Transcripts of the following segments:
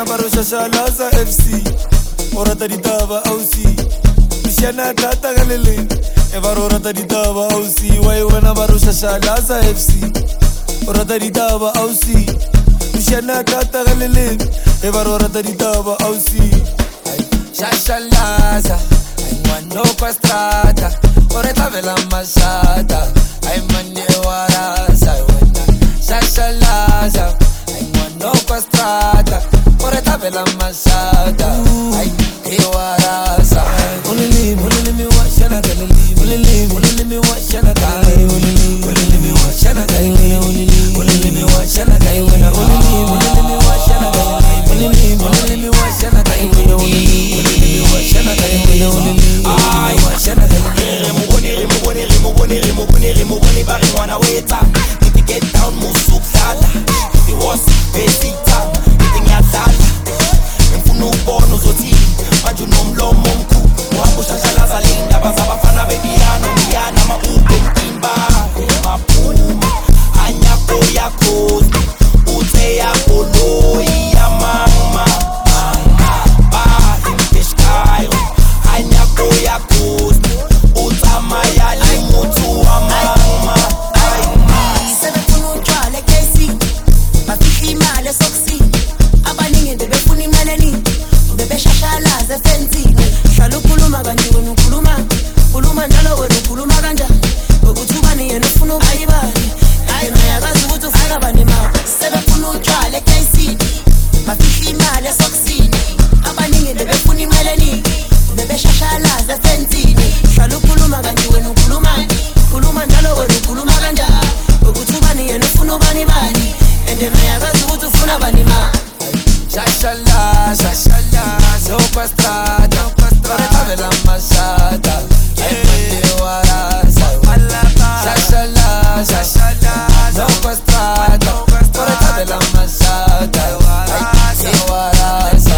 wena ba re shashalaza FC o rata ditaba ausi Luciana tata ka leleng e ba re o rata ditaba ausi why wena ba re shashalaza FC o rata ditaba ausi Luciana tata ka leleng e ba re o rata ditaba ausi shashalaza no kwa strata ore tabela mashata ay mande warasa wena shashalaza ay no kwa strata ore tabela mashata ay warasa only me watch na galili only me watch na galili only me watch na galili only me watch na galili only me watch na galili only me watch na galili only me watch na galili ay washana mubone bari mwana weta if get down musukala the was basic time ngiyadala ngifuna ukubona uzothi manje unomlomo omkhulu wabo shashalaza linda bazabafana bebiyana ngiyana maube ntimba maphuma anyako yakho uthe yakolo yamama mama impeshkayo anyako yakho utamaya limutu wa mama sebefuna utshwala KC bafihla imali esoksi abaningi bebefuna imali eningi bebeshashalaza efensini hlala ukhuluma kanti wena ukhuluma njalo wena ukhuluma kanjani ukuthi ubani yena ufuna ubayibani hayi ngiyakazi ukuthi ufuna bani ma sebefuna utshwala KC bafihla imali esoksini abaningi bebefuna imali eningi bebeshashalaza efensini hlala ukhuluma kanti wena ukhuluma njalo wena ukhuluma kanjani ukuthi ubani yena ufuna ubani bani ende ngiyakazi ukuthi ufuna bani ma shashalaza no kwa strata ore tabela mashata ay mande warasa shashalaza no kwa strata ore tabela mashata ay warasa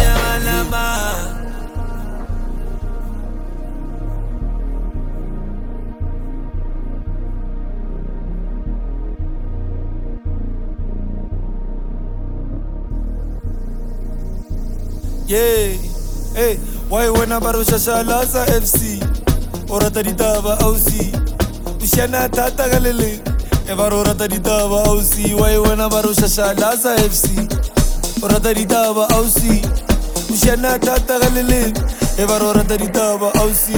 yeah hey why wena ba re shashalaza FC o rata ditaba ausi Luciana tata ka leleng e ba re o rata ditaba ausi why wena ba re shashalaza FC o rata ditaba ausi Luciana tata ka leleng e ba re o rata ditaba ausi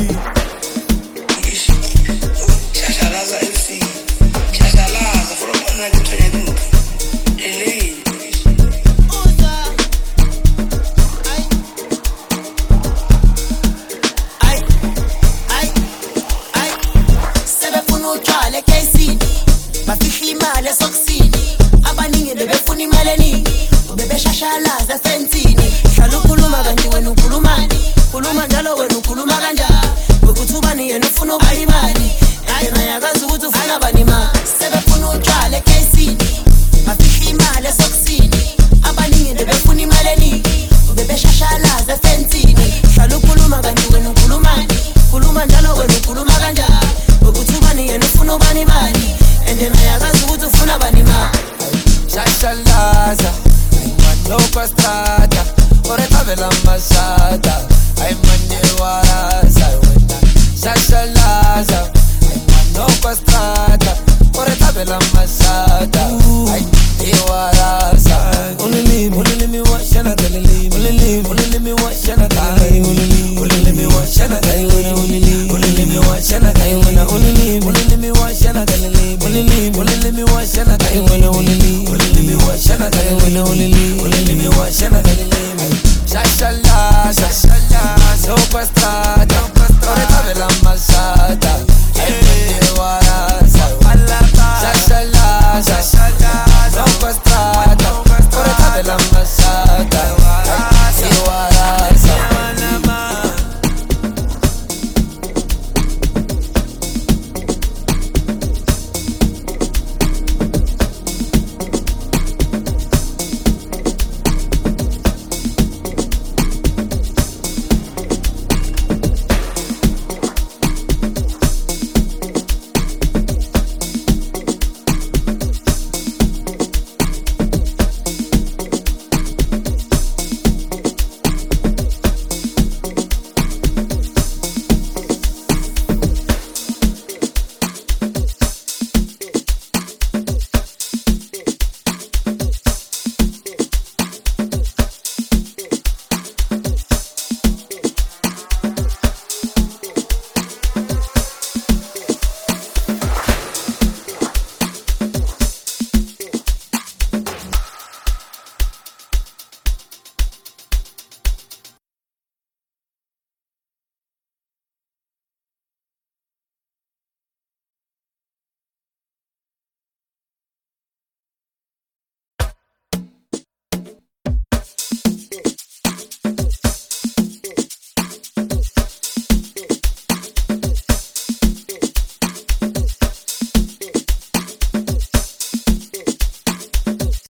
shashalaza FC shashalaza for bona ke tshwenya bafihla imali esoksini abaningi bebefuna imali eningi bebeshashalaza efensini hlala ukhuluma kanti wena ukhuluma njalo wena ukhuluma kanjani ukuthi ubani yena ufuna ubayibani hayi ngiyakazi ukuthi ufuna bani ma sebefuna utshwala KC bafihla imali esoksini abaningi bebefuna imali eningi bebeshashalaza efensini hlala ukhuluma kanti wena ukhuluma njalo wena ukhuluma kanjani ukuthi ubani yena ufuna ubani bani ende ngiyakazi ukuthi ufuna bani ma shashalaza no kwa strata ore tabela mashata ay mande warasa wena shashalaza no kwa strata ore tabela mashata ay warasa only me watch na galili only me watch na galili only me watch na galili only me watch na galili only me watch na galili only me watch na galili only me watch na galili only me watch na galili shashalaza no kwa strata